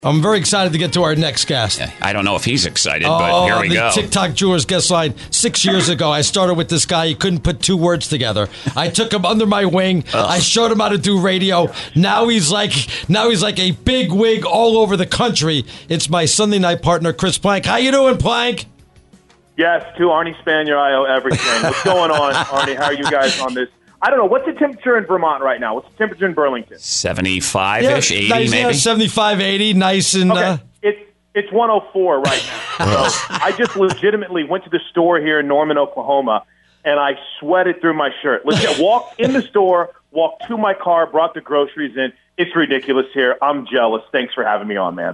I'm very excited to get to our next guest. Yeah, I don't know if he's excited, but here we go. The TikTok Jewelers guest line. 6 years ago, I started with this guy. He couldn't put two words together. I took him under my wing. I showed him how to do radio. Now he's like a big wig all over the country. It's my Sunday night partner, Chris Plank. How you doing, Plank? Yes, to Arnie Spanier, I owe everything. What's going on, Arnie? How are you guys on this? I don't know. What's the temperature in Vermont right now? What's the temperature in Burlington? 75-ish, 80 nice, maybe? 75, 80, nice. And, okay. It's 104 right now. So I just legitimately went to the store here in Norman, Oklahoma, and I sweated through my shirt. Walked in the store, walked to my car, brought the groceries in. It's ridiculous here. I'm jealous. Thanks for having me on, man.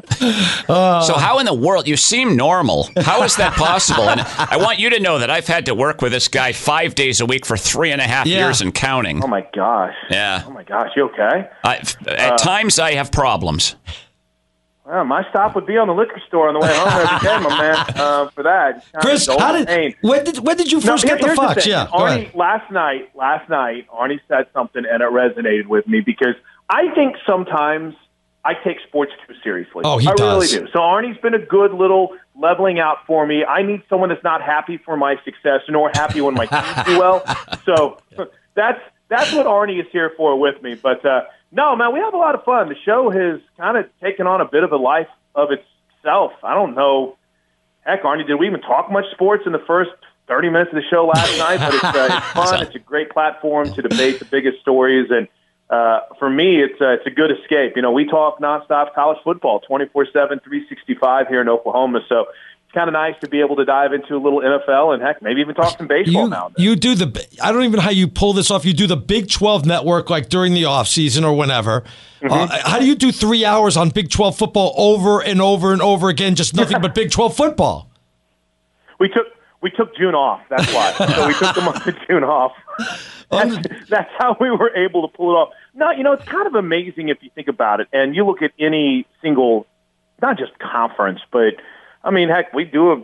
So how in the world? You seem normal. How is that possible? And I want you to know that I've had to work with this guy 5 days a week for 3.5 years and counting. Oh, my gosh. Yeah. Oh, my gosh. You okay? At times, I have problems. Well, my stop would be on the liquor store on the way home every day, my man, for that. Chris, when did you first get the Fox? Yeah, Arnie, last night, Arnie said something, and it resonated with me because I think sometimes I take sports too seriously. Oh, he does. I really do. So Arnie's been a good little leveling out for me. I need someone that's not happy for my success nor happy when my teams do well. So that's what Arnie is here for with me. But no, man, we have a lot of fun. The show has kind of taken on a bit of a life of itself. I don't know. Heck, Arnie, did we even talk much sports in the first 30 minutes of the show last night? But it's fun. It's a great platform to debate the biggest stories. And for me, it's a good escape. You know, we talk nonstop college football, 24/7, 365 here in Oklahoma. So it's kind of nice to be able to dive into a little NFL and, heck, maybe even talk some baseball now. You do I don't even know how you pull this off. You do the Big 12 network like during the off season or whenever. Mm-hmm. How do you do 3 hours on Big 12 football over and over and over again, just nothing but Big 12 football? We took June off. That's why. So we took the month of June off. That's how we were able to pull it off. No, you know, it's kind of amazing if you think about it. And you look at any single, not just conference, but, I mean, heck, we do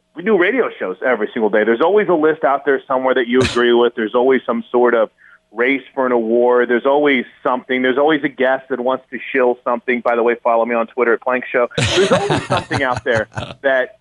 radio shows every single day. There's always a list out there somewhere that you agree with. There's always some sort of race for an award. There's always something. There's always a guest that wants to shill something. By the way, follow me on Twitter at Plank Show. There's always something out there that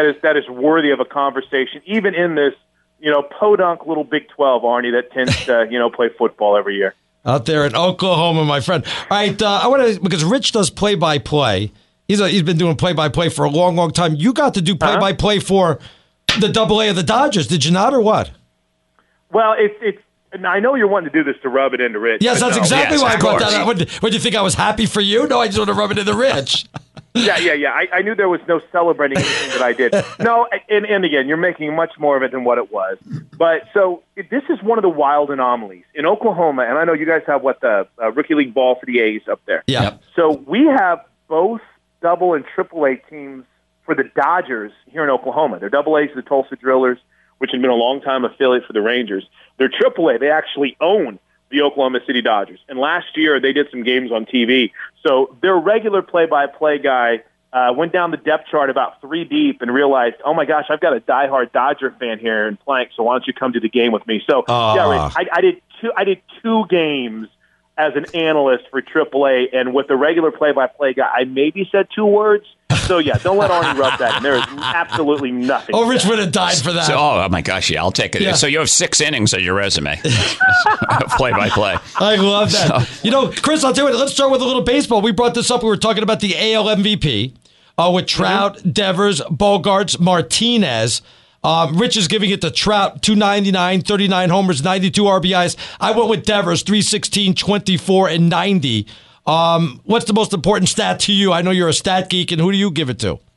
is worthy of a conversation, even in this, you know, podunk little Big 12, Arnie, that tends to, you know, play football every year. Out there in Oklahoma, my friend. All right, I want to, because Rich does play-by-play. He's been doing play-by-play for a long, long time. You got to do play-by-play for the AA of the Dodgers, did you not, or what? Well, it's. I know you're wanting to do this to rub it into Rich. Yes, that's exactly why I brought that up. What, do you think I was happy for you? No, I just want to rub it into Rich. Yeah. I knew there was no celebrating anything that I did. No, and again, you're making much more of it than what it was. But so this is one of the wild anomalies in Oklahoma, and I know you guys have the rookie league ball for the A's up there. Yeah. So we have both double and triple A teams for the Dodgers here in Oklahoma. They're double A's, the Tulsa Drillers, which had been a long-time affiliate for the Rangers. They're triple A. They actually own the Oklahoma City Dodgers. And last year, they did some games on TV. So their regular play-by-play guy went down the depth chart about 3 deep and realized, oh, my gosh, I've got a diehard Dodger fan here in Plank, so why don't you come to the game with me? So, yeah, Rich, I did two games as an analyst for AAA, and with the regular play-by-play guy, I maybe said 2 words. So, yeah, don't let Arnie rub that in. There is absolutely nothing. Oh, Rich would have died for that. So, oh, my gosh, yeah, I'll take it. Yeah. So you have 6 innings on your resume. Play-by-play. I love that. So. You know, Chris, I'll tell you what, let's start with a little baseball. We brought this up. We were talking about the AL MVP with Trout, Devers, Bogarts, Martinez. Rich is giving it to Trout, 299, 39 homers, 92 RBIs. I went with Devers, 316, 24, and 90. What's the most important stat to you? I know you're a stat geek, and who do you give it to?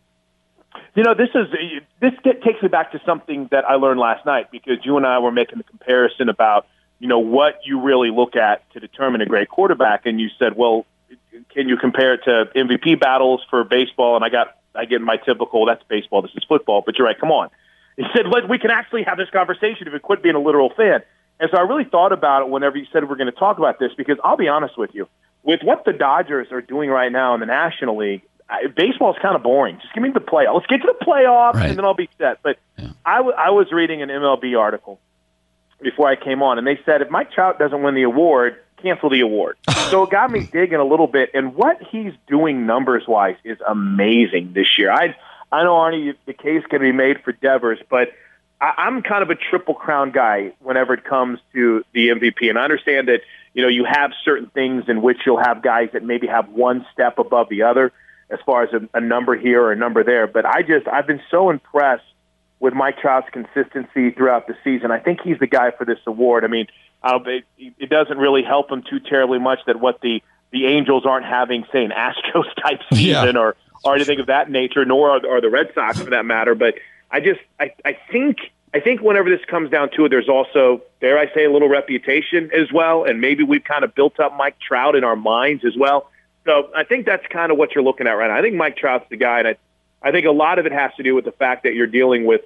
You know, this takes me back to something that I learned last night, because you and I were making the comparison about, you know, what you really look at to determine a great quarterback, and you said, well, can you compare it to MVP battles for baseball? And I get my typical, that's baseball, this is football, but you're right, come on. He said, we can actually have this conversation if we quit being a literal fan. And so I really thought about it whenever you said we're going to talk about this, because I'll be honest with you. With what the Dodgers are doing right now in the National League, baseball is kind of boring. Just give me the playoffs. Let's get to the playoffs, and then I'll be set. But yeah. I was reading an MLB article before I came on, and they said if Mike Trout doesn't win the award, cancel the award. So it got me digging a little bit, and what he's doing numbers-wise is amazing this year. I know, Arnie, the case can be made for Devers, but I'm kind of a Triple Crown guy whenever it comes to the MVP, and I understand that you have certain things in which you'll have guys that maybe have one step above the other as far as a number here or a number there, but I've been so impressed with Mike Trout's consistency throughout the season. I think he's the guy for this award. I mean, it doesn't really help him too terribly much that what the Angels aren't having, say, an Astros-type season or anything of that nature, nor are the Red Sox for that matter. But I think whenever this comes down to it, there's also, dare I say, a little reputation as well, and maybe we've kind of built up Mike Trout in our minds as well. So I think that's kind of what you're looking at right now. I think Mike Trout's the guy, and I think a lot of it has to do with the fact that you're dealing with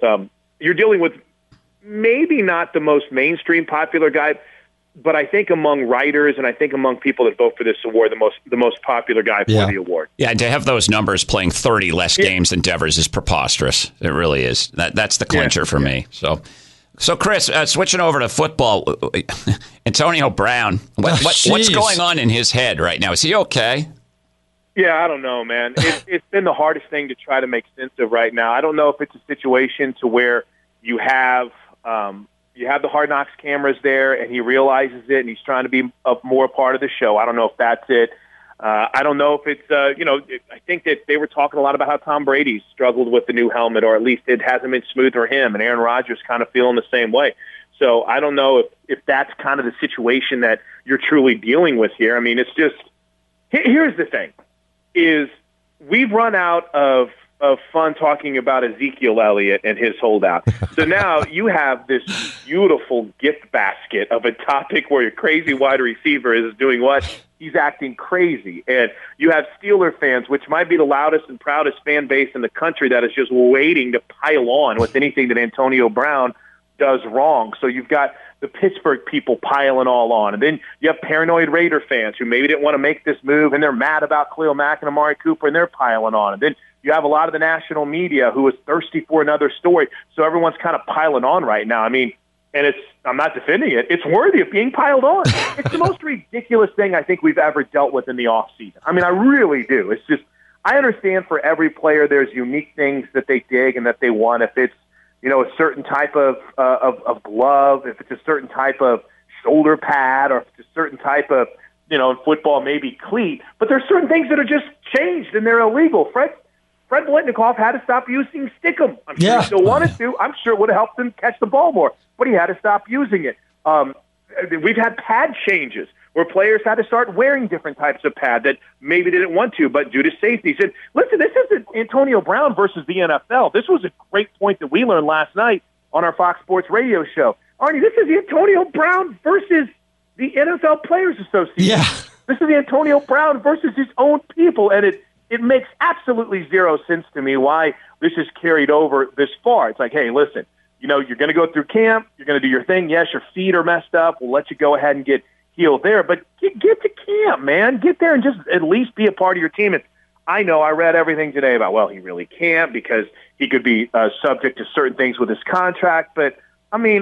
maybe not the most mainstream popular guy, but I think among writers and I think among people that vote for this award, the most popular guy for the award. Yeah, and to have those numbers playing 30 less games than Devers is preposterous. It really is. That's the clincher for me. So Chris, switching over to football, Antonio Brown, what's going on in his head right now? Is he okay? Yeah, I don't know, man. It's been the hardest thing to try to make sense of right now. I don't know if it's a situation to where you have the Hard Knocks cameras there, and he realizes it, and he's trying to be more a part of the show. I don't know if that's it. I don't know if it's I think that they were talking a lot about how Tom Brady struggled with the new helmet, or at least it hasn't been smooth for him, and Aaron Rodgers kind of feeling the same way. So I don't know if that's kind of the situation that you're truly dealing with here. I mean, it's just here's the thing. Is we've run out of fun talking about Ezekiel Elliott and his holdout. So now you have this beautiful gift basket of a topic where your crazy wide receiver is doing what? He's acting crazy. And you have Steeler fans, which might be the loudest and proudest fan base in the country, that is just waiting to pile on with anything that Antonio Brown does wrong. So you've got the Pittsburgh people piling all on. And then you have paranoid Raider fans who maybe didn't want to make this move, and they're mad about Khalil Mack and Amari Cooper, and they're piling on. And then you have a lot of the national media who is thirsty for another story. So everyone's kind of piling on right now. I mean, and I'm not defending it. It's worthy of being piled on. It's the most ridiculous thing I think we've ever dealt with in the offseason. I mean, I really do. It's just, I understand for every player there's unique things that they dig and that they want. If it's, a certain type of glove, if it's a certain type of shoulder pad, or if it's a certain type of, in football, maybe cleat. But there's certain things that are just changed and they're illegal. Fred Biletnikoff had to stop using Stickum. I'm sure he still wanted to. I'm sure it would have helped him catch the ball more, but he had to stop using it. We've had pad changes where players had to start wearing different types of pad that maybe didn't want to, but due to safety. Said, listen, this isn't Antonio Brown versus the NFL. This was a great point that we learned last night on our Fox Sports radio show. Arnie, this is Antonio Brown versus the NFL Players Association. Yeah. This is Antonio Brown versus his own people, and it makes absolutely zero sense to me why this is carried over this far. It's like, hey, listen, you're going to go through camp. You're going to do your thing. Yes, your feet are messed up. We'll let you go ahead and get healed there. But get to camp, man. Get there and just at least be a part of your team. And I know I read everything today about, well, he really can't because he could be subject to certain things with his contract. But, I mean,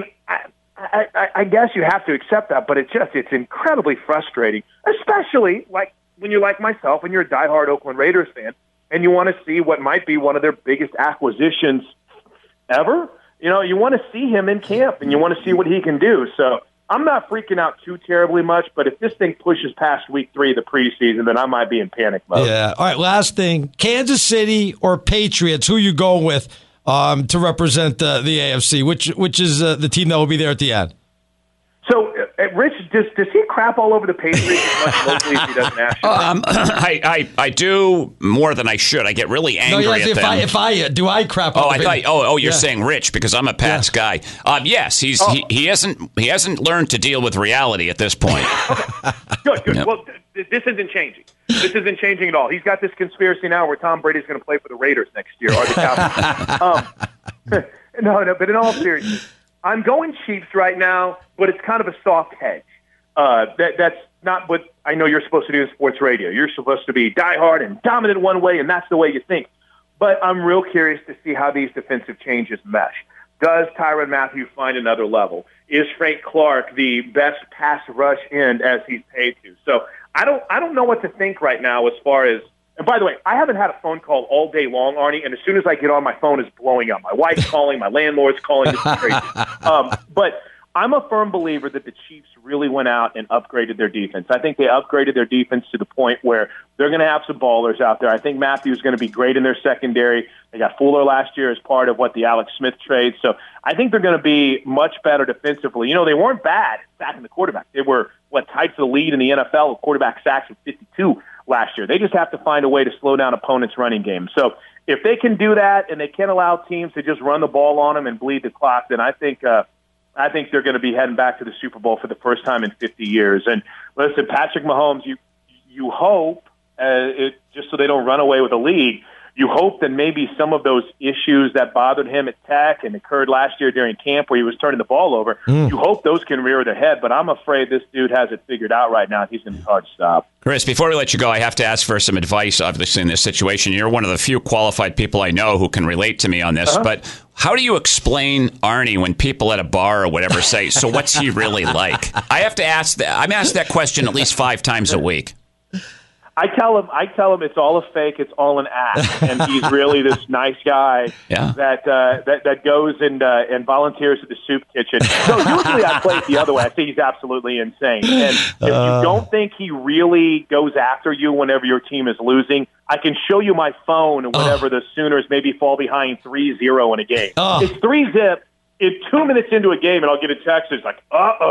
I guess you have to accept that. But it's incredibly frustrating, especially like when you're like myself and you're a diehard Oakland Raiders fan and you want to see what might be one of their biggest acquisitions ever. You want to see him in camp and you want to see what he can do. So I'm not freaking out too terribly much, but if this thing pushes past week 3 of the preseason, then I might be in panic mode. Yeah. All right, last thing. Kansas City or Patriots, who you going with to represent the AFC? Which is the team that will be there at the end? So, Rich, does he crap all over the Patriots as much locally as he does nationally? I do more than I should. I get really angry at them. If I crap all over him? You're saying Rich because I'm a Pats guy. Yes, he hasn't learned to deal with reality at this point. Okay. Good. Yep. Well, this isn't changing. This isn't changing at all. He's got this conspiracy now where Tom Brady's going to play for the Raiders next year or the Cowboys. No, but in all seriousness, I'm going Chiefs right now, but it's kind of a soft hedge. That's not what I know you're supposed to do in sports radio. You're supposed to be diehard and dominant one way, and that's the way you think. But I'm real curious to see how these defensive changes mesh. Does Tyrann Mathieu find another level? is Frank Clark the best pass rush end as he's paid to? So I don't know what to think right now as far as. And by the way, I haven't had a phone call all day long, Arnie, and as soon as I get on, my phone is blowing up. My wife's calling, my landlord's calling. This is crazy. But I'm a firm believer that the Chiefs really went out and upgraded their defense. I think they upgraded their defense to the point where they're going to have some ballers out there. I think Matthews is going to be great in their secondary. They got Fuller last year as part of the Alex Smith trade. So I think they're going to be much better defensively. They weren't bad sacking the quarterback. They were, tied for the lead in the NFL with quarterback sacks with 52 last year. They just have to find a way to slow down opponents' running game. So if they can do that and they can't allow teams to just run the ball on them and bleed the clock, then I think they're going to be heading back to the Super Bowl for the first time in 50 years. And listen, Patrick Mahomes, you hope, just so they don't run away with the league, you hope that maybe some of those issues that bothered him at Tech and occurred last year during camp where he was turning the ball over, you hope those can rear their head. But I'm afraid this dude has it figured out right now. He's going to be hard to stop. Chris, before we let you go, I have to ask for some advice, obviously, in this situation. You're one of the few qualified people I know who can relate to me on this. But how do you explain Arnie when people at a bar or whatever say, so what's he really like? I have to ask that. I'm asked that question at least 5 times a week. I tell him it's all a fake, it's all an act, and he's really this nice guy that goes and volunteers at the soup kitchen. So usually I play it the other way. I think he's absolutely insane. And if you don't think he really goes after you whenever your team is losing, I can show you my phone whenever the Sooners maybe fall behind 3-0 in a game. It's 3-zip. It's 2 minutes into a game, and I'll get a text. It's like,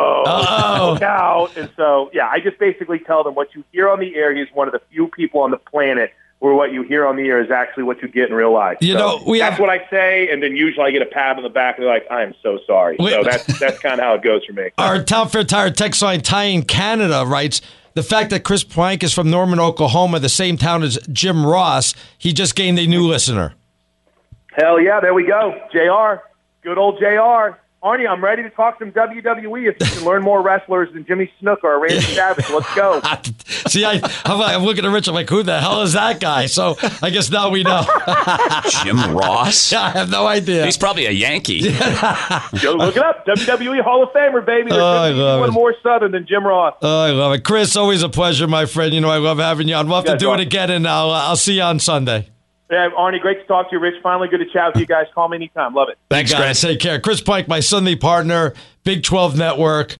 look out. And so, I just basically tell them what you hear on the air. He's one of the few people on the planet where what you hear on the air is actually what you get in real life. That's what I say, and then usually I get a pat on the back, and they're like, I am so sorry. So that's kind of how it goes for me. Our Town Fair Tire text line, Ty in Canada, writes, the fact that Chris Plank is from Norman, Oklahoma, the same town as Jim Ross, he just gained a new listener. Hell yeah, there we go. JR. Good old JR. Arnie, I'm ready to talk some WWE if you can learn more wrestlers than Jimmy Snuka or Randy Savage. Let's go. See, I'm looking at Rich. I'm like, who the hell is that guy? So I guess now we know. Jim Ross? Yeah, I have no idea. He's probably a Yankee. Go look it up. WWE Hall of Famer, baby. There's one more Southern than Jim Ross. Oh, I love it. Chris, always a pleasure, my friend. I love having you on. We'll have to do it again, and I'll see you on Sunday. Yeah, Arnie, great to talk to you, Rich. Finally good to chat with you guys. Call me anytime. Love it. Thanks, Chris. Take care. Chris Plank, my Sunday partner, Big 12 Network.